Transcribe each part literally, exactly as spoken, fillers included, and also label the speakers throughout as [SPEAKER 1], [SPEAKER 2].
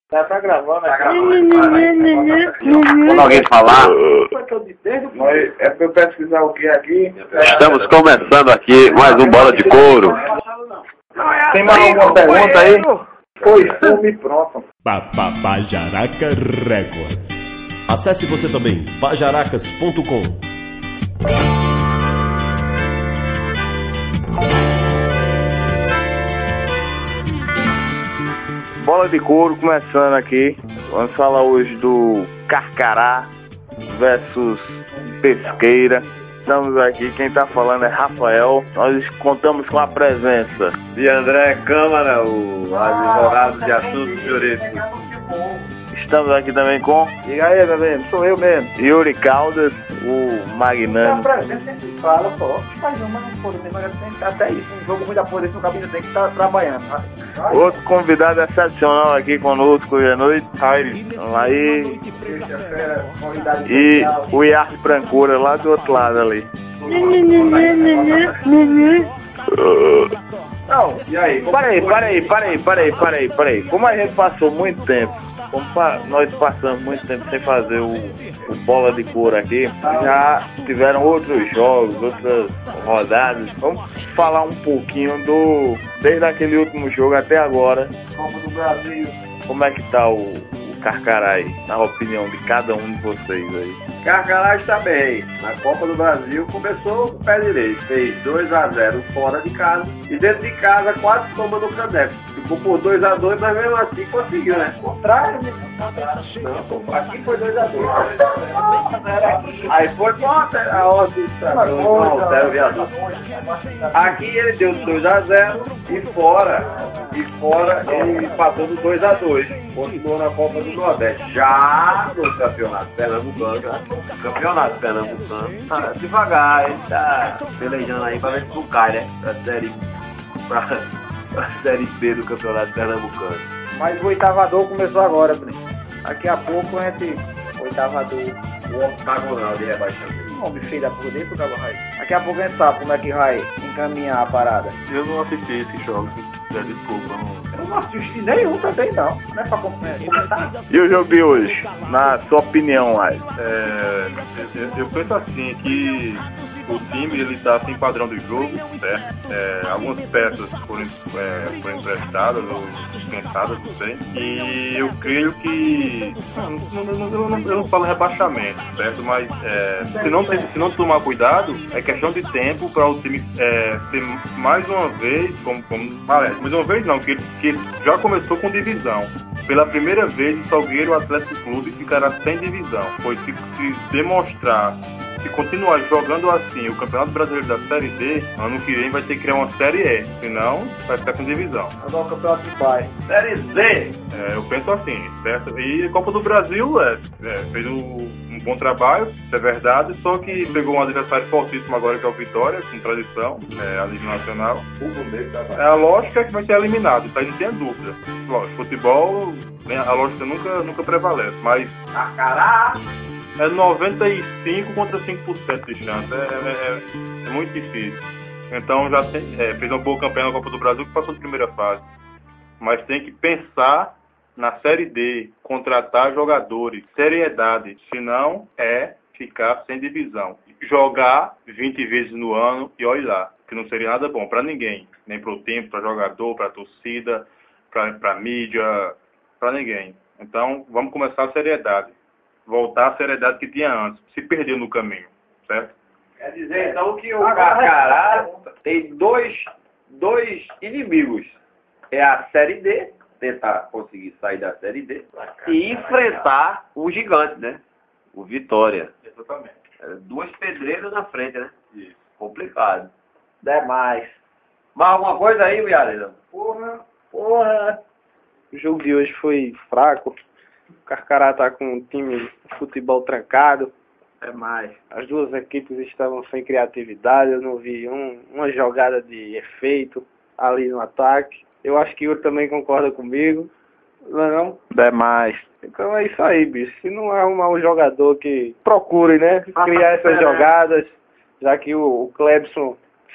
[SPEAKER 1] Já tá gravando,
[SPEAKER 2] tá
[SPEAKER 1] gravando.
[SPEAKER 2] Quando alguém falar,
[SPEAKER 1] É pra eu pesquisar o que aqui?
[SPEAKER 2] estamos começando aqui mais um Bola de Couro.
[SPEAKER 1] Tem mais alguma pergunta aí? Foi, fume pronto.
[SPEAKER 3] Pajaraca Record. Acesse você também, pajaracas ponto com.
[SPEAKER 1] Bola de Couro começando aqui. Vamos falar hoje do Carcará versus Pesqueira. Estamos aqui, quem está falando é Rafael. Nós contamos com a presença
[SPEAKER 2] De André Câmara, o advogado de assuntos jurídicos.
[SPEAKER 1] Estamos aqui também com...
[SPEAKER 4] Diga aí, meu mesmo, sou eu mesmo.
[SPEAKER 1] Yuri Caldas, o magnânimo.
[SPEAKER 4] A presença sempre fala só. Faz uma, não pode ter, mas tem que até isso. Um jogo muito após no cabine tem que estar trabalhando. Tá?
[SPEAKER 1] Outro convidado excepcional aqui conosco hoje à noite. Aí. E o Iarte Brancura lá do outro lado ali. Não,
[SPEAKER 2] E aí?
[SPEAKER 1] para aí, para aí, para aí, para aí, para aí, para aí. Como a gente passou muito tempo, como pa nós passamos muito tempo sem fazer o, o Bola de Couro aqui, já tiveram outros jogos, outras rodadas. Vamos falar um pouquinho do, desde aquele último jogo até agora,
[SPEAKER 4] Copa do Brasil.
[SPEAKER 1] como é que tá o, o Carcará aí, na opinião de cada um de vocês aí.
[SPEAKER 2] Carcará está bem. Na Copa do Brasil começou com o pé direito. Fez dois a zero fora de casa. E dentro de casa quase toma no caneco. Ficou por dois a dois, mas mesmo assim conseguiu, né?
[SPEAKER 4] Contrário, né?
[SPEAKER 2] Não, aqui foi dois a dois. Aí foi contra a ordem de não, zero viador. Aqui ele deu dois a zero e fora. E fora ele empatou no dois a dois. Continuou na Copa do Nordeste. Já no Campeonato Pernambucano. Campeonato Pernambucano. Tá devagar, ele tá pelejando aí pra ver se não cai, né? Pra série, pra, pra série B do Campeonato Pernambucano.
[SPEAKER 4] Mas o oitavador começou agora, Bruno. Daqui a pouco a gente... Oitavador.
[SPEAKER 2] O octagonal de rebaixamento.
[SPEAKER 4] Homem feio da porra dentro do Vai. Daqui a pouco a gente sabe como é que vai encaminhar a parada.
[SPEAKER 5] Eu não assisti esse jogo, já desculpa. Não...
[SPEAKER 4] Eu não assisti nenhum também, não. Não é pra comentar.
[SPEAKER 1] E o jogo de hoje, na sua opinião, Ais?
[SPEAKER 5] É, eu, eu penso assim, que o time ele está sem padrão de jogo, certo? É, algumas peças foram, é, foram emprestadas ou dispensadas, não sei. E eu creio que... Não, não, não, eu, não, eu não falo rebaixamento, certo? Mas é, se, não, se não tomar cuidado, é questão de tempo para o time é, ter mais uma vez, como, como ah, mais uma vez não, que, que já começou com divisão. Pela primeira vez, o Salgueiro Atlético Clube ficará sem divisão, pois se, se demonstrar, se continuar jogando assim o Campeonato Brasileiro da Série D, ano que vem vai ter que criar uma Série E, senão vai ficar sem divisão.
[SPEAKER 4] Agora o campeonato de pai.
[SPEAKER 2] Série Z!
[SPEAKER 5] É, eu penso assim, certo? E a Copa do Brasil é, é, fez um, um bom trabalho, isso é verdade, só que pegou um adversário fortíssimo agora que é o Vitória, com tradição, é, a Liga Nacional. É a lógica que vai ser eliminado, isso aí não tem dúvida. Lógico, futebol, a lógica nunca, nunca prevalece, mas...
[SPEAKER 2] Carcará!
[SPEAKER 5] É noventa e cinco contra cinco por cento de chance, é, é, é muito difícil. Então já tem, é, fez uma boa campanha na Copa do Brasil que passou de primeira fase. Mas tem que pensar na Série D, contratar jogadores, seriedade, senão é ficar sem divisão. Jogar vinte vezes no ano e olha lá, que não seria nada bom para ninguém, nem para o time, para jogador, para torcida, para mídia, para ninguém. Então vamos começar a seriedade. Voltar à seriedade que tinha antes, se perdeu no caminho, certo?
[SPEAKER 2] Quer dizer, então, que o Carcará tem dois, dois inimigos. É a Série D, tentar conseguir sair da Série D, e enfrentar o gigante, né? O Vitória.
[SPEAKER 5] Exatamente.
[SPEAKER 2] É, duas pedreiras na frente, né? Isso. Complicado.
[SPEAKER 4] Demais.
[SPEAKER 2] Mais alguma coisa aí, Miareza?
[SPEAKER 4] Porra, porra. O jogo de hoje foi fraco. O Carcará tá com um time de futebol trancado. É mais. As duas equipes estavam sem criatividade. Eu não vi um, uma jogada de efeito ali no ataque. Eu acho que o Yuri também concorda comigo. Não é não? Demais. Então é isso aí, bicho. Se não arrumar um jogador que procure, né? Criar essas jogadas, já que o, o Clebson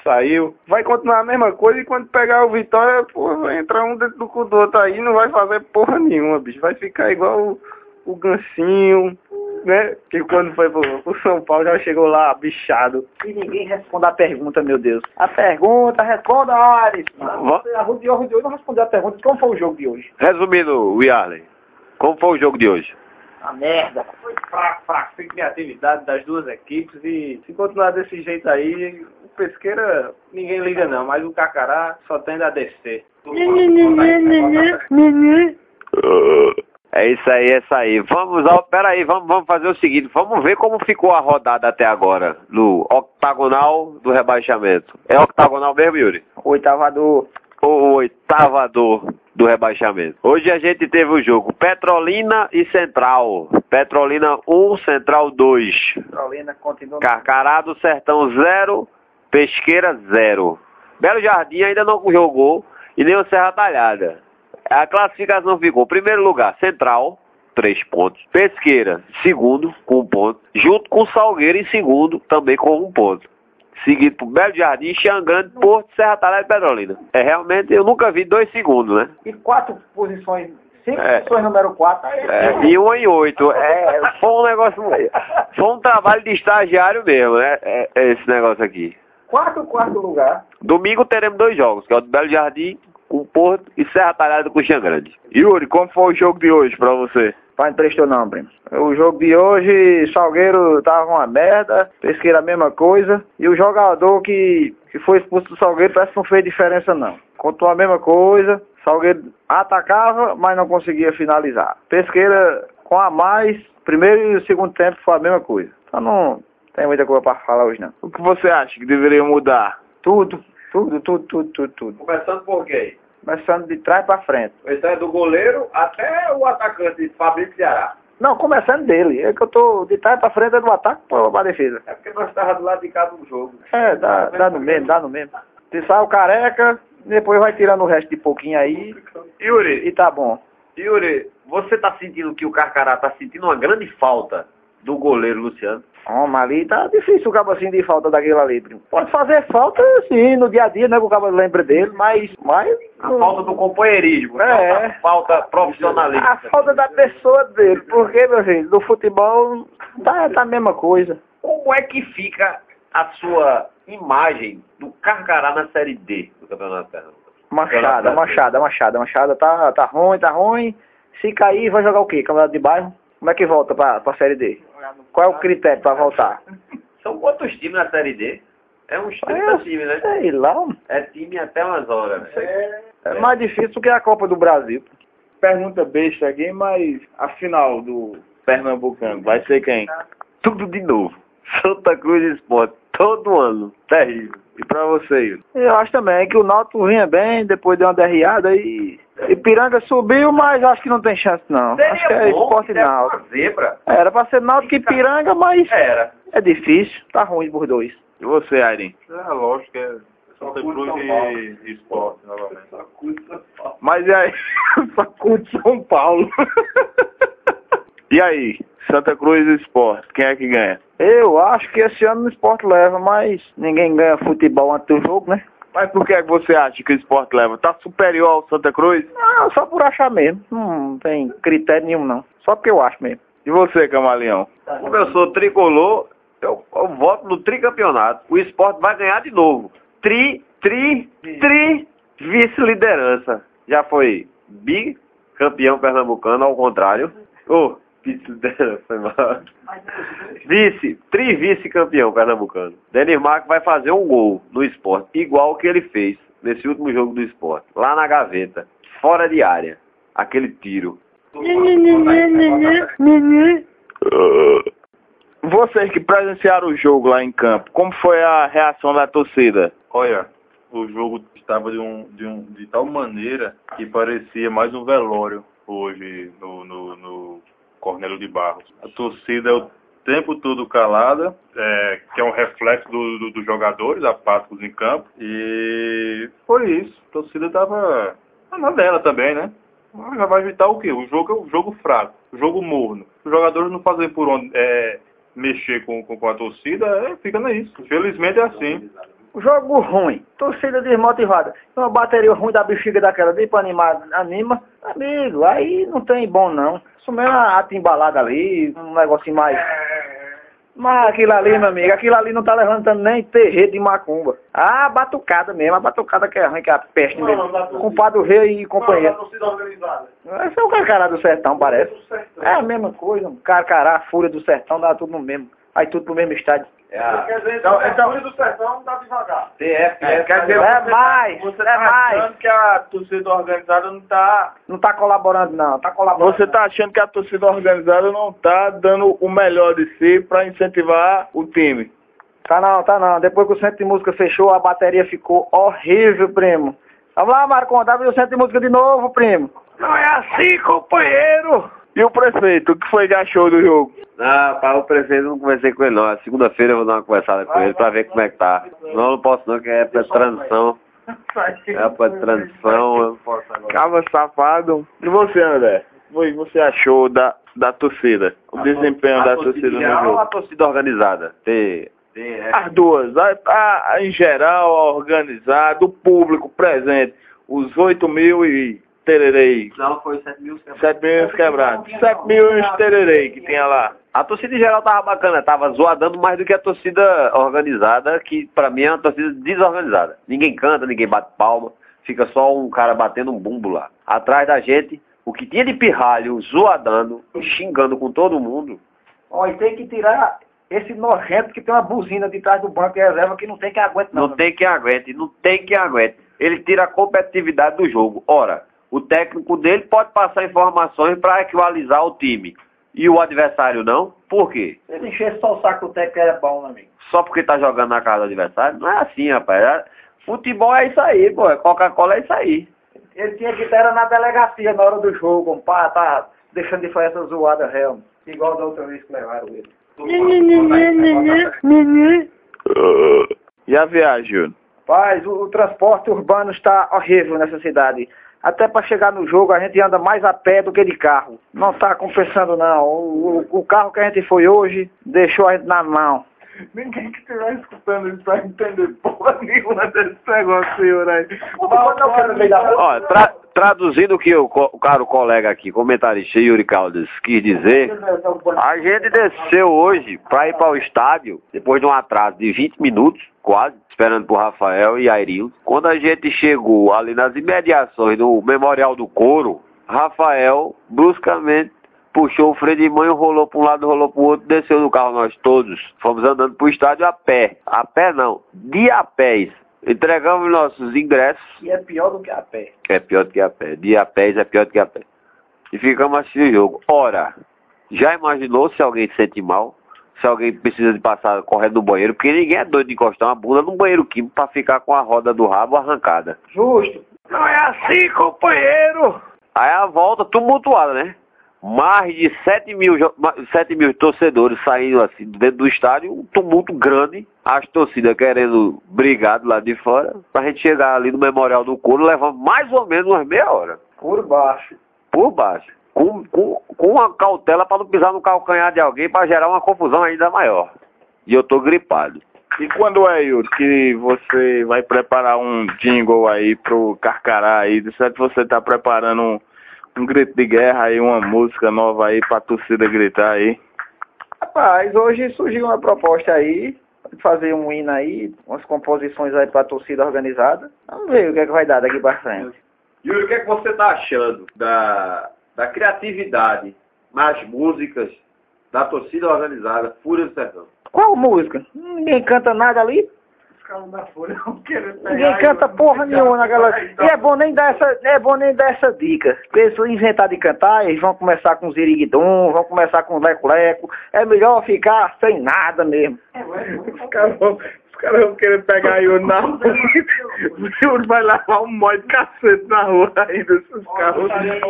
[SPEAKER 4] saiu. Vai continuar a mesma coisa e quando pegar o Vitória, pô, vai entrar um dentro do cu do outro aí, não vai fazer porra nenhuma, bicho. Vai ficar igual o, o Gancinho, né? Que quando foi pro, pro São Paulo já chegou lá bichado.
[SPEAKER 6] E ninguém responde a pergunta, meu Deus. A pergunta, responda, Ares. A Rudiô, Rudiô não respondeu a pergunta. Como foi o jogo de hoje?
[SPEAKER 7] Resumindo, William, como foi o jogo de hoje?
[SPEAKER 6] A merda.
[SPEAKER 4] Foi fraco, fraco, sem criatividade das duas equipes e se continuar desse jeito aí, o Pesqueira ninguém liga não, mas o Carcará só tende a descer.
[SPEAKER 7] É isso aí, é isso aí. Vamos, ó, peraí, vamos, vamos fazer o seguinte, vamos ver como ficou a rodada até agora, no octagonal do rebaixamento. É octagonal mesmo, Yuri?
[SPEAKER 6] Oitavador.
[SPEAKER 7] O oitavador do rebaixamento. Hoje a gente teve o jogo Petrolina e Central. Petrolina um, Central dois.
[SPEAKER 6] Petrolina continua.
[SPEAKER 7] Carcará do Sertão zero, Pesqueira zero. Belo Jardim ainda não jogou e nem o Serra Talhada. A classificação ficou: primeiro lugar, Central, três pontos. Pesqueira, segundo, com um ponto. Junto com Salgueiro em segundo, também com um ponto. Seguido por Belo Jardim, Xangande, Porto, Serra Talhada e Petrolina. É, realmente, eu nunca vi dois segundos, né?
[SPEAKER 6] E quatro posições, cinco
[SPEAKER 7] É.
[SPEAKER 6] posições número quatro. Aí
[SPEAKER 7] É, e um em oito. É, foi um negócio... Foi um trabalho de estagiário mesmo, né? É, é esse negócio aqui.
[SPEAKER 6] Quarto, quarto lugar.
[SPEAKER 7] Domingo teremos dois jogos, que é o do Belo Jardim com o Porto e Serra Talhada com o Xangande.
[SPEAKER 1] Yuri, como foi o jogo de hoje pra você?
[SPEAKER 6] Pai, não prestou não, primo. O jogo de hoje, Salgueiro tava uma merda, Pesqueira a mesma coisa, e o jogador que, que foi expulso do Salgueiro parece que não fez diferença não. Contou a mesma coisa, Salgueiro atacava, mas não conseguia finalizar. Pesqueira com a mais, primeiro e segundo tempo foi a mesma coisa. Então não tem muita coisa pra falar hoje não.
[SPEAKER 1] O que você acha que deveria mudar?
[SPEAKER 6] Tudo, tudo, tudo, tudo, tudo, tudo.
[SPEAKER 2] Começando por quê?
[SPEAKER 6] Começando de trás pra frente.
[SPEAKER 2] Então é do goleiro até o atacante Fabrício Ceará.
[SPEAKER 6] Não, começando dele. É que eu tô de trás pra frente é do ataque pra, pra defesa.
[SPEAKER 2] É porque nós estávamos do lado de cá do jogo.
[SPEAKER 6] É, dá, dá no mesmo, dá no mesmo. Se sai o Careca, depois vai tirando o resto de pouquinho aí
[SPEAKER 7] Yuri,
[SPEAKER 6] e tá bom.
[SPEAKER 7] Yuri, você tá sentindo que o Carcará tá sentindo uma grande falta do goleiro Luciano?
[SPEAKER 6] Ó, mas ali tá difícil o cabo assim de falta daquele ali, primo. Pode fazer falta, sim, no dia a dia, né, que o cabo lembra dele, mas... mas
[SPEAKER 7] A falta do companheirismo,
[SPEAKER 6] É.
[SPEAKER 7] a falta profissionalismo.
[SPEAKER 6] a falta da pessoa dele, porque, meu filho, do futebol tá, tá a mesma coisa.
[SPEAKER 7] Como é que fica a sua imagem do Carcará na Série D do Campeonato Pernambucano?
[SPEAKER 6] Machada, Machada, Machada, Machada, tá, tá ruim, tá ruim. Se cair, vai jogar o quê? Campeonato de bairro? Como é que volta pra, pra Série D? Qual é o critério pra voltar?
[SPEAKER 7] São quantos times na Série D? É uns trinta
[SPEAKER 6] Eu
[SPEAKER 7] times, né?
[SPEAKER 6] sei lá.
[SPEAKER 7] É time até umas horas. Né?
[SPEAKER 6] É mais difícil do que a Copa do Brasil.
[SPEAKER 1] Pergunta besta aqui, mas a final do Pernambucano vai ser quem?
[SPEAKER 7] Tudo de novo. Santa Cruz Esporte. Todo ano. Terrível.
[SPEAKER 1] E pra você, Yuri?
[SPEAKER 6] Eu acho também que o Náutico vinha bem, depois deu uma derriada e... Ipiranga subiu, mas acho que não tem chance não. Acho que é Esporte Náutico.
[SPEAKER 7] Uma zebra.
[SPEAKER 6] Era pra ser Náutico e Ipiranga, mas
[SPEAKER 7] Era.
[SPEAKER 6] é difícil. Tá ruim por dois.
[SPEAKER 1] E você, Airin?
[SPEAKER 5] É lógico que é Santa Cruz e, e Esporte, novamente.
[SPEAKER 1] Mas e aí? Sacude São Paulo. E aí? Santa Cruz e Sport, quem é que ganha?
[SPEAKER 6] Eu acho que esse ano o Sport leva, mas ninguém ganha futebol antes do jogo, né?
[SPEAKER 1] Mas por que é que você acha que o Sport leva? Tá superior ao Santa Cruz?
[SPEAKER 6] Não, só por achar mesmo. Não tem critério nenhum, não. Só porque eu acho mesmo.
[SPEAKER 1] E você, Camaleão?
[SPEAKER 7] Como eu sou tricolor, eu, eu voto no tricampeonato. O Sport vai ganhar de novo. Tri, tri, tri, vice-liderança. Já foi bicampeão pernambucano, ao contrário. Oh, vice-liderança, foi mal. Vice, tri-vice-campeão pernambucano. Denis Marques vai fazer um gol no Sport, igual o que ele fez nesse último jogo do Sport. Lá na gaveta, fora de área. Aquele tiro.
[SPEAKER 1] Vocês que presenciaram o jogo lá em campo, como foi a reação da torcida?
[SPEAKER 5] Olha, o jogo estava de, um, de, um, de tal maneira que parecia mais um velório hoje no, no, no Cornélio de Barros. A torcida é o tempo todo calada, é, que é um reflexo do, do, dos jogadores apáticos em campo. E foi isso. A torcida estava na dela também, né? Já vai evitar o quê? O jogo é um jogo fraco, o jogo morno. Os jogadores não fazem por onde é, mexer com, com, com a torcida, é, fica nisso. Infelizmente é assim.
[SPEAKER 6] Jogo ruim, torcida desmotivada. Uma bateria ruim da bexiga daquela de pra animar, anima. Amigo, aí não tem bom não. Isso mesmo a timbalada ali, um negocinho mais... Mas aquilo ali, meu amigo, aquilo ali não tá levantando nem terreiro de macumba. Ah, batucada mesmo, a batucada que é ruim, que é a peste mesmo. Compadre Rei e companheiro. Esse é o Carcará do Sertão, parece. É a mesma coisa, Carcará, Fúria do Sertão, dá tudo no mesmo. Vai tudo pro mesmo estádio.
[SPEAKER 2] É a... Quer dizer, então, então, Fúria do Sertão dá devagar. T F,
[SPEAKER 1] é, quer dizer,
[SPEAKER 6] é mais,
[SPEAKER 1] você
[SPEAKER 6] é
[SPEAKER 1] tá
[SPEAKER 6] mais.
[SPEAKER 1] achando que a torcida organizada não tá...
[SPEAKER 6] Não tá colaborando não, tá colaborando.
[SPEAKER 1] Você tá achando que a torcida organizada não tá dando o melhor de si pra incentivar o time.
[SPEAKER 6] Tá não, tá não. Depois que o centro de música fechou, a bateria ficou horrível, primo. Vamos lá, Marcon, dá o centro de música de novo, primo.
[SPEAKER 1] Não é assim, companheiro! E o prefeito, o que foi que achou do jogo?
[SPEAKER 7] Não, para o prefeito eu não conversei com ele não. Segunda-feira eu vou dar uma conversada com ele pra ver como é que tá. Não, não posso não, que é época de transição. É época de transição, eu não posso agora.
[SPEAKER 1] Cava safado. E você, André? O que você achou da, da torcida? O
[SPEAKER 7] a
[SPEAKER 1] desempenho
[SPEAKER 7] a
[SPEAKER 1] da
[SPEAKER 7] torcida
[SPEAKER 1] torcida no
[SPEAKER 7] geral
[SPEAKER 1] jogo?
[SPEAKER 7] ou a torcida organizada? Tem, tem, é.
[SPEAKER 1] As duas. A, a, a, em geral, a organizada, o público presente. Os oito mil e tererei.
[SPEAKER 7] Não, foi sete mil quebrados.
[SPEAKER 1] sete mil quebrados. sete mil e uns tererei que tinha lá.
[SPEAKER 7] A torcida em geral tava bacana, tava zoadando mais do que a torcida organizada, que pra mim é uma torcida desorganizada. Ninguém canta, ninguém bate palma, fica só um cara batendo um bumbo lá. Atrás da gente, o que tinha de pirralho, zoadando, xingando com todo mundo.
[SPEAKER 6] Ó, e tem que tirar esse nojento que tem uma buzina de trás do banco de reserva que não tem quem aguente não.
[SPEAKER 7] Não tem quem aguente, não tem quem aguente. Ele tira a competitividade do jogo. Ora, o técnico dele pode passar informações para equalizar o time. E o adversário não? Por quê?
[SPEAKER 6] Ele encher só o saco do técnico era bom, meu amigo.
[SPEAKER 7] Só porque tá jogando na casa do adversário? Não é assim, rapaz. É... Futebol é isso aí, pô. Coca-Cola é isso aí.
[SPEAKER 6] Ele tinha que estar na delegacia na hora do jogo, pá, tá deixando de fazer essa zoada real. Igual da outra vez que levaram ele.
[SPEAKER 1] E a viagem, Júlio?
[SPEAKER 6] Rapaz, o, o transporte urbano está horrível nessa cidade. Até para chegar no jogo a gente anda mais a pé do que de carro. Não está compensando não. O, o, o carro que a gente foi hoje deixou a gente na mão.
[SPEAKER 1] Ninguém que estiver escutando isso vai entender porra nenhuma desse negócio, senhor aí.
[SPEAKER 7] Ó, tra, traduzindo o que o, o caro colega aqui, comentarista Yuri Caldas, quis dizer, a gente desceu hoje para ir para o estádio, depois de um atraso de vinte minutos, quase, esperando por Rafael e Airinho. Quando a gente chegou ali nas imediações do Memorial do Couro, Rafael bruscamente puxou o freio de mão, rolou para um lado, rolou para o outro, desceu do carro nós todos. Fomos andando para o estádio a pé. A pé não, de a pés. Entregamos nossos ingressos.
[SPEAKER 6] E é pior do que a pé.
[SPEAKER 7] É pior do que a pé. De a pés é pior do que a pé. E ficamos assistindo o jogo. Ora, já imaginou se alguém se sente mal? Se alguém precisa de passar correndo no banheiro? Porque ninguém é doido de encostar uma bunda num banheiro químico para ficar com a roda do rabo arrancada.
[SPEAKER 6] Justo.
[SPEAKER 1] Não é assim, companheiro!
[SPEAKER 7] Aí a volta tumultuada, né? Mais de sete mil, sete mil torcedores saindo assim dentro do estádio, um tumulto grande, as torcidas querendo brigar do lado de fora, pra gente chegar ali no Memorial do Couro, levando mais ou menos umas meia hora.
[SPEAKER 6] Por baixo.
[SPEAKER 7] Por baixo. Com, com, com uma cautela para não pisar no calcanhar de alguém, para gerar uma confusão ainda maior. E eu tô gripado.
[SPEAKER 1] E quando é, Yuri, que você vai preparar um jingle aí pro Carcará aí? De certo você tá preparando um Um grito de guerra aí, uma música nova aí pra torcida gritar aí.
[SPEAKER 6] Rapaz, hoje surgiu uma proposta aí, de fazer um hino aí, umas composições aí pra torcida organizada. Vamos ver o que é que vai dar daqui pra frente.
[SPEAKER 7] Yuri, o que é que você tá achando da, da criatividade nas músicas da torcida organizada Fúria do Sertão?
[SPEAKER 6] Qual música? Ninguém canta nada ali. Ninguém canta porra nenhuma naquela. E é bom nem dar essa, é bom nem dar essa dica. Porque se inventar de cantar, eles vão começar com ziriguidum, vão começar com leco-leco. É melhor ficar sem nada mesmo.
[SPEAKER 1] Os caras vão, os caras vão querer pegar Yuri na rua. O Yuri vai levar um monte de cacete na rua ainda, esses carros.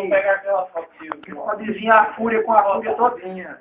[SPEAKER 6] Pode desenhar a fúria com a fúria todinha.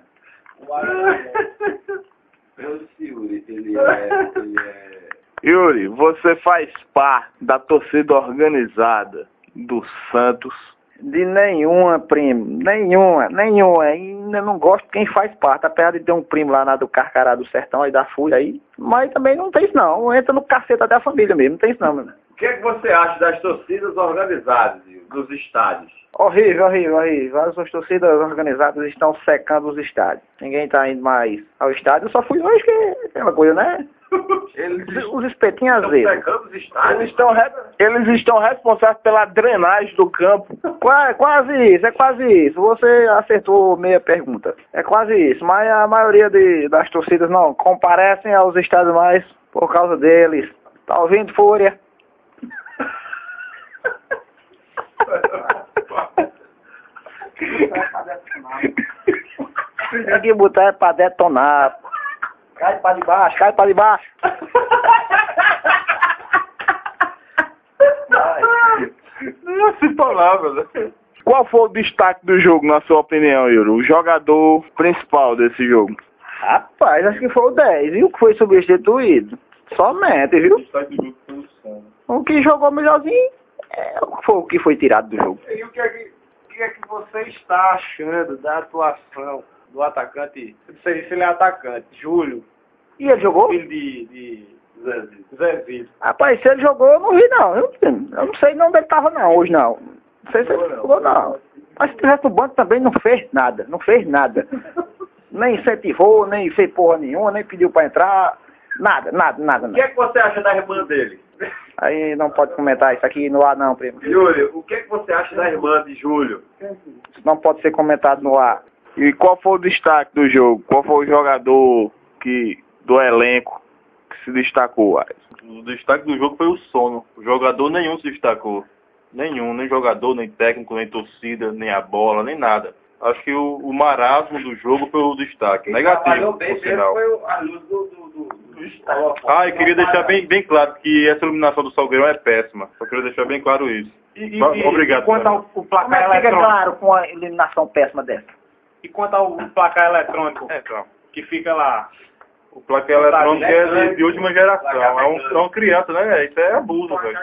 [SPEAKER 7] Eu disse, Yuri, ele é, ele é...
[SPEAKER 1] Yuri, você faz parte da torcida organizada do Santos
[SPEAKER 6] De nenhuma, primo. Nenhuma, nenhuma. Ainda não gosto de quem faz parte. Apesar de ter um primo lá na do Carcará do Sertão, aí da Fúria aí. Mas também não tem isso não. Entra no caceta da família mesmo. Não tem isso não, meu.
[SPEAKER 7] O que é que você acha das torcidas organizadas, dos estádios?
[SPEAKER 6] Horrível, horrível, horrível. As torcidas organizadas estão secando os estádios. Ninguém tá indo mais ao estádio. Eu só fui hoje que é aquela coisa, né? Eles, os espetinhos azedos.
[SPEAKER 7] Secando os estádios?
[SPEAKER 2] Eles estão, re... Eles estão responsáveis pela drenagem do campo.
[SPEAKER 6] Quase, quase isso, é quase isso. Você acertou meia pergunta. É quase isso. Mas a maioria de, das torcidas não comparecem aos estádios mais por causa deles. Tá ouvindo, Fúria? Tem que botar é pra detonar. Cai pra debaixo, cai pra debaixo.
[SPEAKER 2] Não se palavra, né? Qual foi o destaque do jogo, na sua opinião, Yuri? O jogador principal desse jogo?
[SPEAKER 6] Rapaz, acho que foi o dez, viu? Que foi substituído. Somente, viu?
[SPEAKER 5] O destaque do jogo foi o som.
[SPEAKER 6] O que jogou melhorzinho é, foi o que foi tirado do jogo.
[SPEAKER 4] E o que é que, o que, é que você está achando da atuação do atacante? Não sei se ele é atacante, Júlio.
[SPEAKER 6] E ele jogou?
[SPEAKER 4] Filho de, de Zezito. Zezito.
[SPEAKER 6] Rapaz, se ele jogou, eu não vi não. Eu, eu não sei não onde ele tava não, hoje não. Não sei se ele jogou não. Mas se tivesse no banco também não fez nada. Não fez nada. Nem incentivou, nem fez porra nenhuma, nem pediu pra entrar. Nada, nada, nada.
[SPEAKER 7] O que é que você acha da irmã dele?
[SPEAKER 6] Aí não pode comentar isso aqui no ar não, primo.
[SPEAKER 7] Júlio, o que é que você acha da irmã de Júlio?
[SPEAKER 6] Isso não pode ser comentado no ar.
[SPEAKER 2] E qual foi o destaque do jogo? Qual foi o jogador que, do elenco que se destacou?
[SPEAKER 5] O destaque do jogo foi o sono. O jogador nenhum se destacou. Nenhum, nem jogador, nem técnico, nem torcida, nem a bola, nem nada. Acho que o, o marasmo do jogo foi o destaque. Negativo, por sinal.
[SPEAKER 7] Foi a luz do, do, do, do estado.
[SPEAKER 5] Ah, eu queria deixar bem, bem claro que essa iluminação do Salgueirão é péssima. Só queria deixar bem claro isso.
[SPEAKER 4] E, e,
[SPEAKER 5] Obrigado.
[SPEAKER 4] E quanto ao o
[SPEAKER 6] Como
[SPEAKER 4] placar
[SPEAKER 6] é que fica
[SPEAKER 4] eletrônico?
[SPEAKER 6] claro com a eliminação péssima dessa?
[SPEAKER 4] E quanto ao placar eletrônico,
[SPEAKER 5] É, então.
[SPEAKER 4] que fica lá?
[SPEAKER 5] O placar eletrônico é de, de última geração. É, um, é uma criança, né? Isso é abuso, velho.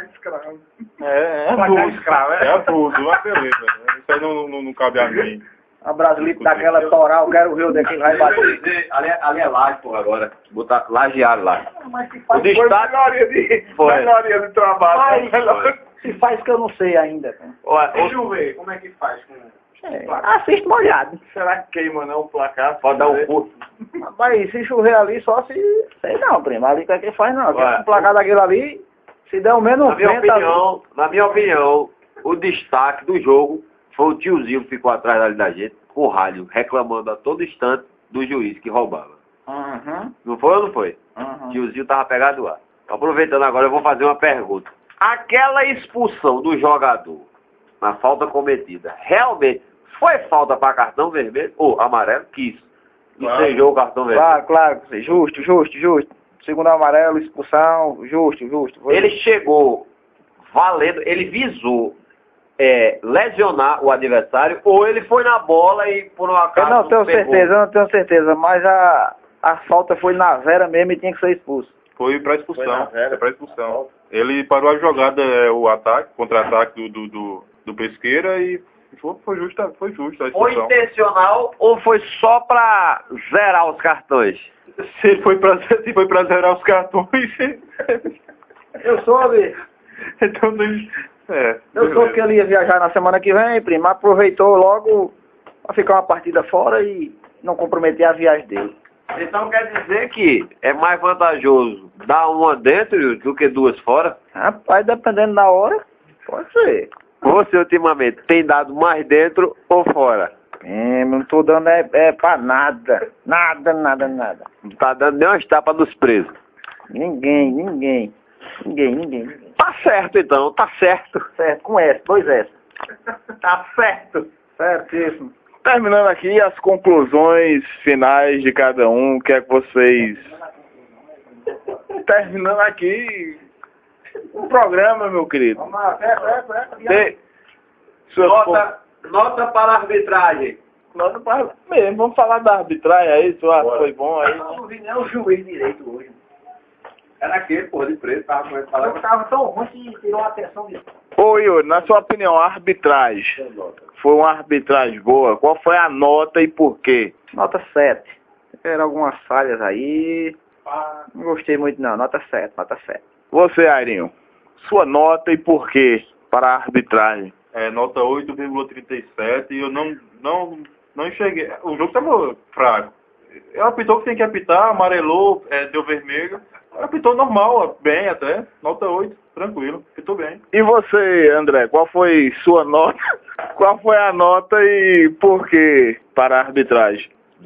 [SPEAKER 5] É, é
[SPEAKER 4] Placar
[SPEAKER 5] abuso.
[SPEAKER 4] escravo, é?
[SPEAKER 5] É abuso, mas beleza. Isso aí não, não, não cabe a mim.
[SPEAKER 6] A Brasilito daquela toral, quero ver onde é que ele vai bater.
[SPEAKER 7] Ali, é- ali é laje, porra, agora. Botar lajeado lá.
[SPEAKER 6] Mas se
[SPEAKER 7] O
[SPEAKER 6] faz,
[SPEAKER 7] destaque...
[SPEAKER 2] Melhoria de,
[SPEAKER 7] Foi.
[SPEAKER 2] melhoria de trabalho.
[SPEAKER 6] Faz. se faz que eu não sei ainda.
[SPEAKER 7] Olha,
[SPEAKER 4] Deixa eu ver, como é que faz com...
[SPEAKER 6] É, assiste molhado.
[SPEAKER 2] Será que queima não o placar?
[SPEAKER 7] pode dar um curso.
[SPEAKER 6] Mas se chover ali, só se... Sei não, primo. Ali que é que faz não.
[SPEAKER 7] Ué.
[SPEAKER 6] O placar daquele ali, se der o menos
[SPEAKER 7] Na minha
[SPEAKER 6] vento ali...
[SPEAKER 7] opinião, na minha opinião, o destaque do jogo foi o tiozinho que ficou atrás ali da gente, com o rádio, reclamando a todo instante do juiz que roubava.
[SPEAKER 6] Uhum,
[SPEAKER 7] Não foi ou não foi?
[SPEAKER 6] uhum.
[SPEAKER 7] O tiozinho tava pegado lá. Aproveitando agora, eu vou fazer uma pergunta. Aquela expulsão do jogador na falta cometida, realmente foi falta para cartão vermelho ou amarelo? Que isso? Ensejou o cartão vermelho.
[SPEAKER 6] Claro, claro. Justo, justo, justo. Segundo amarelo, expulsão, justo, justo. Foi
[SPEAKER 7] Ele chegou valendo, ele visou é, lesionar o adversário ou ele foi na bola e por um
[SPEAKER 6] Eu
[SPEAKER 7] acaso
[SPEAKER 6] não tenho
[SPEAKER 7] pegou?
[SPEAKER 6] certeza, eu não tenho certeza, mas a, a falta foi na vera mesmo e tinha que ser expulso.
[SPEAKER 5] Foi pra expulsão.
[SPEAKER 2] Foi na vera.
[SPEAKER 5] Foi pra expulsão. Ele parou a jogada, é, o ataque, contra-ataque do, do, do, do Pesqueira e foi, foi justo, foi justo a
[SPEAKER 7] Foi
[SPEAKER 5] expulsão.
[SPEAKER 7] intencional ou foi só pra zerar os cartões?
[SPEAKER 5] Se ele foi pra, se foi pra zerar os cartões,
[SPEAKER 6] Eu soube,
[SPEAKER 5] então tem... É,
[SPEAKER 6] eu soube que ele ia viajar na semana que vem, primo, aproveitou logo pra ficar uma partida fora e não comprometer a viagem dele.
[SPEAKER 7] Então quer dizer que é mais vantajoso dar uma dentro do que duas fora?
[SPEAKER 6] Rapaz, dependendo da hora, pode ser.
[SPEAKER 7] Você ultimamente tem dado mais dentro ou fora?
[SPEAKER 6] É, não tô dando é, é pra nada, nada, nada, nada.
[SPEAKER 7] Não tá dando nem umas tapas nos presos.
[SPEAKER 6] Ninguém, ninguém, ninguém, ninguém, ninguém.
[SPEAKER 7] Tá certo então, tá certo.
[SPEAKER 6] Certo, com S, dois S.
[SPEAKER 7] Tá certo.
[SPEAKER 6] Certíssimo.
[SPEAKER 2] Terminando aqui as conclusões finais de cada um, o que é que vocês... Terminando aqui o programa, meu querido.
[SPEAKER 6] Vamos lá, certo, certo, certo.
[SPEAKER 2] Tem suas
[SPEAKER 7] Nota, nota para a arbitragem.
[SPEAKER 2] Nota para... Mesmo, vamos falar da arbitragem aí, tu acha que foi bom aí?
[SPEAKER 6] Eu não vi nem o juiz direito hoje.
[SPEAKER 2] Era aquele, porra, de preto, tava com ele
[SPEAKER 6] Eu
[SPEAKER 2] falando.
[SPEAKER 6] tava tão ruim que tirou a atenção disso.
[SPEAKER 1] Ô Yuri, na sua opinião, a arbitragem foi uma arbitragem boa? Qual foi a nota e por quê?
[SPEAKER 6] Nota sete. Tiveram algumas falhas aí. Não gostei muito não. Nota sete, nota sete.
[SPEAKER 1] Você, Airinho, sua nota e por quê para a arbitragem?
[SPEAKER 5] É, nota oito vírgula trinta e sete e eu não, não, não enxerguei. O jogo estava fraco. Ele apitou que tem que apitar, amarelou, é, deu vermelho. Apitou normal, bem até, nota oito, tranquilo, apitou bem.
[SPEAKER 1] E você, André, qual foi sua nota? Qual foi a nota e por quê para a arbitragem?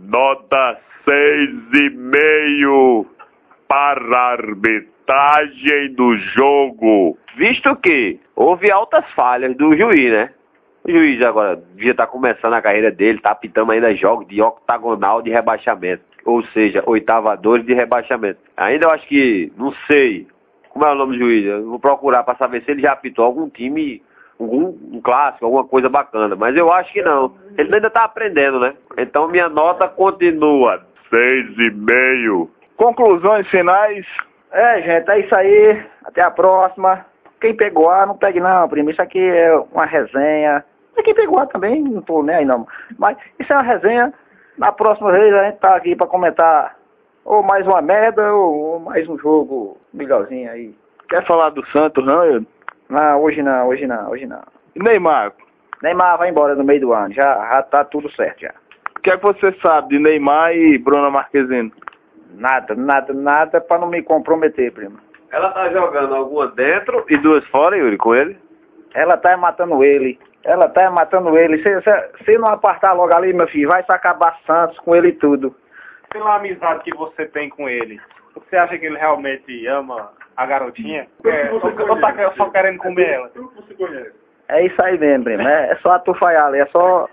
[SPEAKER 1] Nota seis e meio para a arbitragem do jogo.
[SPEAKER 7] Visto que houve altas falhas do juiz, né? O juiz agora devia estar começando a carreira dele, tá apitando ainda jogos de octagonal de rebaixamento. Ou seja, oitavadores de rebaixamento. Ainda eu acho que, não sei, como é o nome do juiz? Eu vou procurar para saber se ele já apitou algum time, algum um clássico, alguma coisa bacana. Mas eu acho que não. Ele ainda tá aprendendo, né? Então minha nota continua.
[SPEAKER 1] Seis e meio. Conclusões finais?
[SPEAKER 6] É, gente, é isso aí. Até a próxima. Quem pegou A, não pegue não, primo. Isso aqui é uma resenha. E quem pegou A também, não tô nem aí não. Mas isso é uma resenha. Na próxima vez a gente tá aqui pra comentar ou mais uma merda ou, ou mais um jogo melhorzinho aí.
[SPEAKER 1] Quer falar do Santos, não, Yuri?
[SPEAKER 6] Não, hoje não, hoje não, hoje não.
[SPEAKER 1] E Neymar?
[SPEAKER 6] Neymar vai embora no meio do ano, já, já tá tudo certo já.
[SPEAKER 1] O que é que você sabe de Neymar e Bruna Marquezine?
[SPEAKER 6] Nada, nada, nada pra não me comprometer, primo.
[SPEAKER 7] Ela tá jogando alguma dentro e duas fora, Yuri, com ele?
[SPEAKER 6] Ela tá matando ele. Ela tá matando ele. Se, se, se não apartar logo ali, meu filho, vai se acabar Santos com ele e tudo.
[SPEAKER 4] Pela amizade que você tem com ele, você acha que ele realmente ama a garotinha? É, ou, ou tá só querendo comer ela?
[SPEAKER 6] É isso aí mesmo, primo. É, é só atufaiar ali, é só...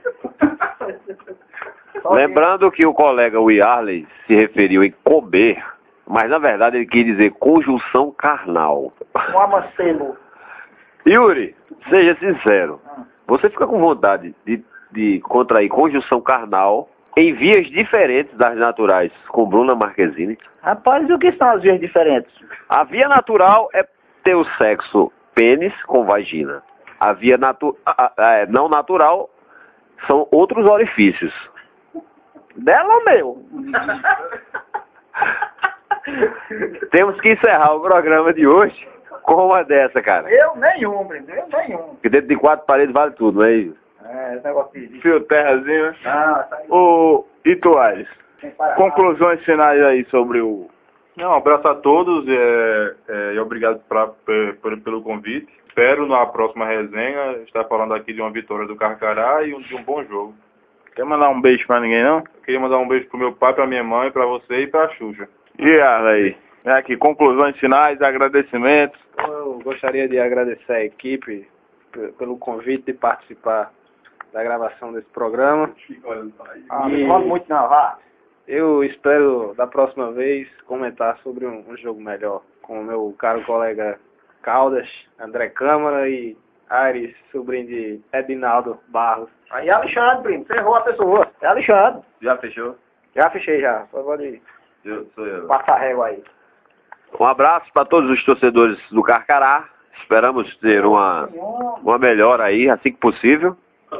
[SPEAKER 6] só
[SPEAKER 7] Lembrando que o colega Yarley se referiu em comer, mas na verdade ele quis dizer conjunção carnal.
[SPEAKER 6] um amancebo.
[SPEAKER 7] Yuri, seja sincero. Você fica com vontade de, de contrair conjunção carnal em vias diferentes das naturais com Bruna Marquezine?
[SPEAKER 6] Rapaz, e o que são as vias diferentes?
[SPEAKER 7] A via natural é ter o sexo pênis com vagina. A via natu a, a, a, não natural são outros orifícios.
[SPEAKER 6] Dela ou meu?
[SPEAKER 7] Temos que encerrar o programa de hoje com uma dessa, cara.
[SPEAKER 6] Eu nenhum, primo. Eu nenhum.
[SPEAKER 7] Porque dentro de quatro paredes vale tudo, não é isso?
[SPEAKER 6] É, esse negócio de...
[SPEAKER 1] Fio terrazinho.
[SPEAKER 6] Ah, tá aí.
[SPEAKER 1] Ô, e Tuales?
[SPEAKER 6] Sem parar.
[SPEAKER 1] Conclusões finais aí sobre o...
[SPEAKER 5] Não, um abraço a todos é, é, e obrigado pra, pe- pelo convite. Espero na próxima resenha estar falando aqui de uma vitória do Carcará e um- de um bom jogo.
[SPEAKER 1] Quer mandar um beijo pra ninguém, não?
[SPEAKER 5] Eu queria mandar um beijo pro meu pai, pra minha mãe, pra você e pra Xuxa.
[SPEAKER 1] E aí? Vem aqui, conclusões finais, agradecimentos.
[SPEAKER 4] Eu gostaria de agradecer a equipe p- pelo convite de participar da gravação desse programa.
[SPEAKER 6] Ah, não fala muito não, vá.
[SPEAKER 4] Eu espero, da próxima vez, comentar sobre um, um jogo melhor com o meu caro colega Caldas, André Câmara e Aires, sobrinho de Edinaldo Barros.
[SPEAKER 6] Aí é Alexandre, primo. Você errou a pessoa. É Alexandre.
[SPEAKER 2] Já fechou?
[SPEAKER 6] Já fechei já. Só pode
[SPEAKER 2] Eu, sou eu.
[SPEAKER 6] passar régua aí.
[SPEAKER 7] Um abraço para todos os torcedores do Carcará. Esperamos ter uma, uma melhora aí, assim que possível.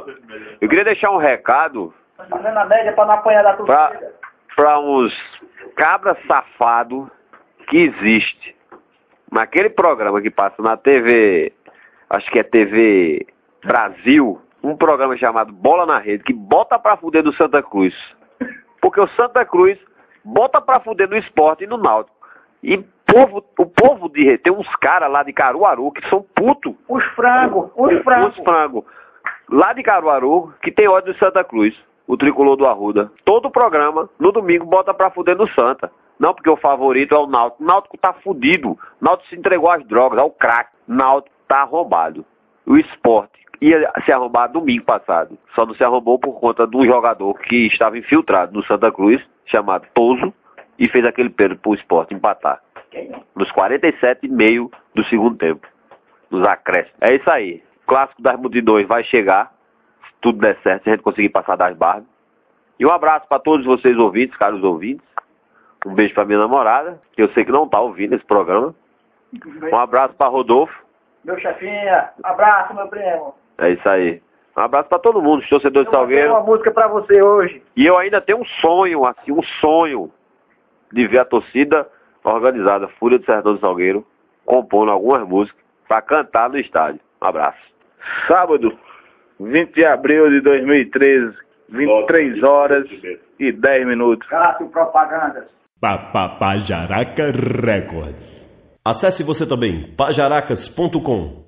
[SPEAKER 7] Eu queria deixar um recado
[SPEAKER 6] Fazendo a média pra não apanhar da torcida.
[SPEAKER 7] para uns cabras safados que existe. Naquele programa que passa na T V, acho que é T V Brasil, um programa chamado Bola na Rede, que bota pra fuder do Santa Cruz. Porque o Santa Cruz bota pra fuder no Sport e no Náutico. E povo, o povo de... Tem uns caras lá de Caruaru que são putos.
[SPEAKER 6] Os frangos, os frangos.
[SPEAKER 7] Os frangos. Lá de Caruaru, que tem ódio do Santa Cruz. O tricolor do Arruda. Todo programa, no domingo, bota pra fuder no Santa. Não porque o favorito é o Náutico. O Náutico tá fudido. O Náutico se entregou às drogas, ao crack. O Náutico tá arrombado. O Sport ia se arrombar domingo passado. Só não se arrombou por conta de um jogador que estava infiltrado no Santa Cruz, chamado Toso, e fez aquele pênalti pro Sport empatar. Nos quarenta e sete e meio do segundo tempo. Nos acréscimos. É isso aí. O clássico das multidões vai chegar. Se tudo der certo, se a gente conseguir passar das barras. E um abraço para todos vocês ouvintes, caros ouvintes. Um beijo pra minha namorada, que eu sei que não tá ouvindo esse programa. Um abraço pra Rodolfo.
[SPEAKER 6] Meu chefinho, abraço, meu primo.
[SPEAKER 7] É isso aí. Um abraço pra todo mundo, os torcedores de Salgueiro.
[SPEAKER 6] Eu vou ter uma música pra você hoje.
[SPEAKER 7] E eu ainda tenho um sonho, assim, um sonho de ver a torcida organizada, Fúria do Sertão do Salgueiro, compondo algumas músicas pra cantar no estádio. Um abraço.
[SPEAKER 1] Sábado, vinte de abril de dois mil e treze, vinte e três horas e dez minutos.
[SPEAKER 6] Cássio Propagandas.
[SPEAKER 3] Pajaraca Records. Acesse você também, pajaracas ponto com.